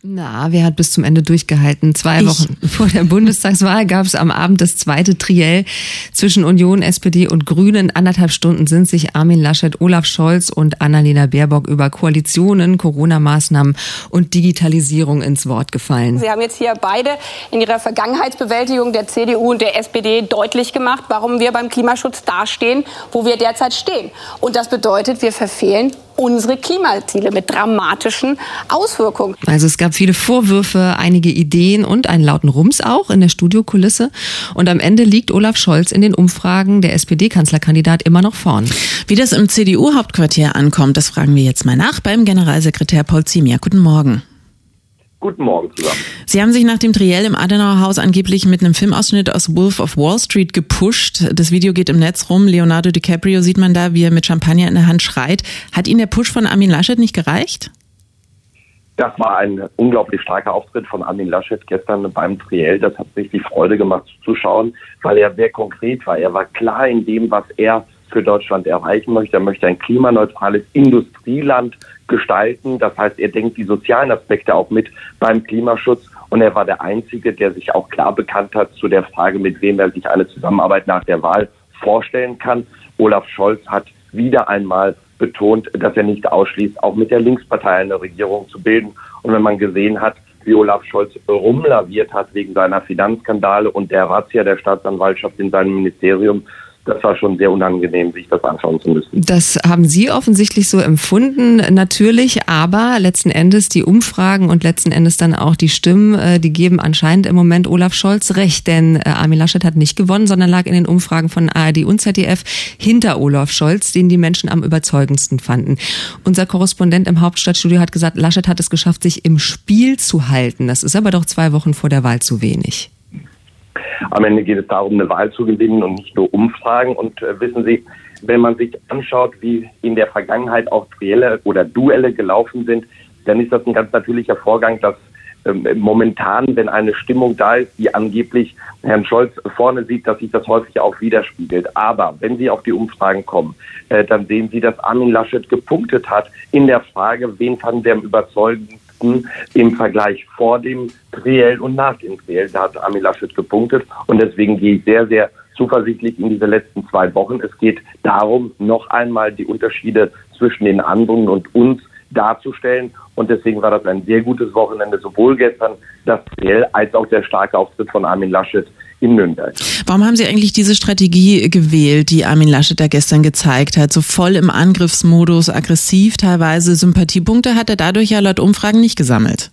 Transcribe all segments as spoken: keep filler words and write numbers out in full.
Na, wer hat bis zum Ende durchgehalten? Zwei ich. Wochen vor der Bundestagswahl gab es am Abend das zweite Triell zwischen Union, S P D und Grünen. Anderthalb Stunden sind sich Armin Laschet, Olaf Scholz und Annalena Baerbock über Koalitionen, Corona-Maßnahmen und Digitalisierung ins Wort gefallen. Sie haben jetzt hier beide in ihrer Vergangenheitsbewältigung der C D U und der S P D deutlich gemacht, warum wir beim Klimaschutz dastehen, wo wir derzeit stehen. Und das bedeutet, wir verfehlen unsere Klimaziele mit dramatischen Auswirkungen. Also es gab viele Vorwürfe, einige Ideen und einen lauten Rums auch in der Studiokulisse. Und am Ende liegt Olaf Scholz in den Umfragen, der S P D-Kanzlerkandidat, immer noch vorn. Wie das im C D U-Hauptquartier ankommt, das fragen wir jetzt mal nach beim Generalsekretär Paul Ziemiak. Guten Morgen. Guten Morgen zusammen. Sie haben sich nach dem Triell im Adenauer Haus angeblich mit einem Filmausschnitt aus Wolf of Wall Street gepusht. Das Video geht im Netz rum. Leonardo DiCaprio sieht man da, wie er mit Champagner in der Hand schreit. Hat Ihnen der Push von Armin Laschet nicht gereicht? Das war ein unglaublich starker Auftritt von Armin Laschet gestern beim Triell. Das hat richtig Freude gemacht zuzuschauen, weil er sehr konkret war. Er war klar in dem, was er für Deutschland erreichen möchte. Er möchte ein klimaneutrales Industrieland gestalten. Das heißt, er denkt die sozialen Aspekte auch mit beim Klimaschutz. Und er war der Einzige, der sich auch klar bekannt hat zu der Frage, mit wem er sich eine Zusammenarbeit nach der Wahl vorstellen kann. Olaf Scholz hat wieder einmal betont, dass er nicht ausschließt, auch mit der Linkspartei eine Regierung zu bilden. Und wenn man gesehen hat, wie Olaf Scholz rumlaviert hat wegen seiner Finanzskandale und der Razzia der Staatsanwaltschaft in seinem Ministerium, das war schon sehr unangenehm, sich das anschauen zu müssen. Das haben Sie offensichtlich so empfunden, natürlich, aber letzten Endes die Umfragen und letzten Endes dann auch die Stimmen, die geben anscheinend im Moment Olaf Scholz recht, denn Armin Laschet hat nicht gewonnen, sondern lag in den Umfragen von A R D und Z D F hinter Olaf Scholz, den die Menschen am überzeugendsten fanden. Unser Korrespondent im Hauptstadtstudio hat gesagt, Laschet hat es geschafft, sich im Spiel zu halten. Das ist aber doch zwei Wochen vor der Wahl zu wenig. Am Ende geht es darum, eine Wahl zu gewinnen und nicht nur Umfragen. Und äh, wissen Sie, wenn man sich anschaut, wie in der Vergangenheit auch Duelle oder Duelle gelaufen sind, dann ist das ein ganz natürlicher Vorgang, dass ähm, momentan, wenn eine Stimmung da ist, die angeblich Herrn Scholz vorne sieht, dass sich das häufig auch widerspiegelt. Aber wenn Sie auf die Umfragen kommen, äh, dann sehen Sie, dass Armin Laschet gepunktet hat in der Frage, wen fanden wir am überzeugendsten im Vergleich vor dem Triell und nach dem Triell. Da hat Armin Laschet gepunktet und deswegen gehe ich sehr, sehr zuversichtlich in diese letzten zwei Wochen. Es geht darum, noch einmal die Unterschiede zwischen den anderen und uns darzustellen und deswegen war das ein sehr gutes Wochenende, sowohl gestern das Triell als auch der starke Auftritt von Armin Laschet in Nürnberg. Warum haben Sie eigentlich diese Strategie gewählt, die Armin Laschet da gestern gezeigt hat? So voll im Angriffsmodus, aggressiv teilweise. Sympathiepunkte hat er dadurch ja laut Umfragen nicht gesammelt.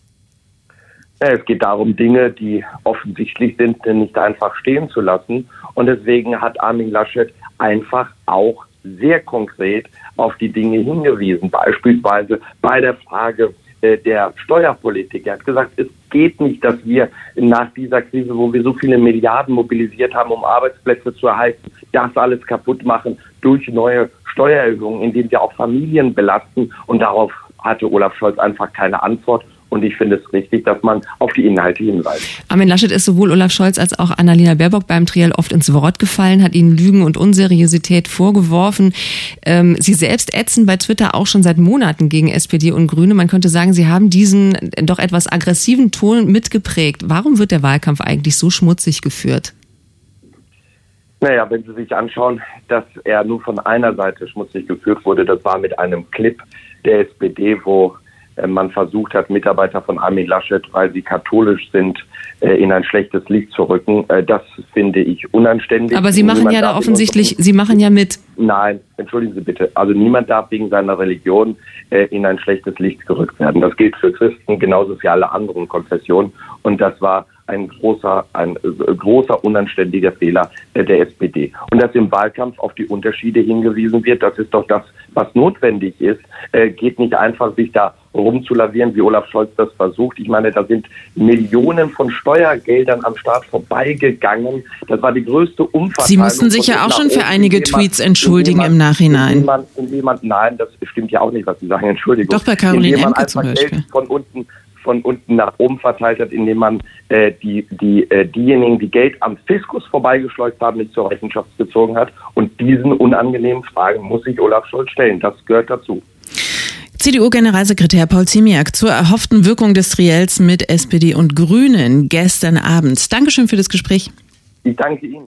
Es geht darum, Dinge, die offensichtlich sind, nicht einfach stehen zu lassen. Und deswegen hat Armin Laschet einfach auch sehr konkret auf die Dinge hingewiesen. Beispielsweise bei der Frage der Steuerpolitik. Er hat gesagt, es geht nicht, dass wir nach dieser Krise, wo wir so viele Milliarden mobilisiert haben, um Arbeitsplätze zu erhalten, das alles kaputt machen durch neue Steuererhöhungen, indem wir auch Familien belasten. Und darauf hatte Olaf Scholz einfach keine Antwort. Und ich finde es richtig, dass man auf die Inhalte hinweist. Armin Laschet ist sowohl Olaf Scholz als auch Annalena Baerbock beim Triell oft ins Wort gefallen, hat ihnen Lügen und Unseriosität vorgeworfen. Ähm, sie selbst ätzen bei Twitter auch schon seit Monaten gegen S P D und Grüne. Man könnte sagen, sie haben diesen doch etwas aggressiven Ton mitgeprägt. Warum wird der Wahlkampf eigentlich so schmutzig geführt? Naja, wenn Sie sich anschauen, dass er nur von einer Seite schmutzig geführt wurde, das war mit einem Clip der S P D, wo man versucht hat, Mitarbeiter von Armin Laschet, weil sie katholisch sind, in ein schlechtes Licht zu rücken. Das finde ich unanständig. Aber Sie machen niemand ja da offensichtlich, Sie machen ja mit. Nein, entschuldigen Sie bitte. Also niemand darf wegen seiner Religion in ein schlechtes Licht gerückt werden. Das gilt für Christen genauso wie alle anderen Konfessionen. Und das war ein großer, ein großer unanständiger Fehler der S P D. Und dass im Wahlkampf auf die Unterschiede hingewiesen wird, das ist doch das, was notwendig ist. Äh, geht nicht einfach, sich da rumzulavieren, wie Olaf Scholz das versucht. Ich meine, da sind Millionen von Steuergeldern am Staat vorbeigegangen. Das war die größte Umverteilung. Sie mussten sich ja auch schon für einige Tweets entschuldigen im Nachhinein. Indem man, indem man, nein, das stimmt ja auch nicht, was Sie sagen. Entschuldigung. Doch, bei Caroline Emke zum Beispiel. Geld von unten von unten nach oben verteilt hat, indem man äh, die, die, äh, diejenigen, die Geld am Fiskus vorbeigeschleust haben, nicht zur Rechenschaft gezogen hat. Und diesen unangenehmen Fragen muss sich Olaf Scholz stellen. Das gehört dazu. C D U-Generalsekretär Paul Ziemiak zur erhofften Wirkung des Triels mit S P D und Grünen gestern Abend. Dankeschön für das Gespräch. Ich danke Ihnen.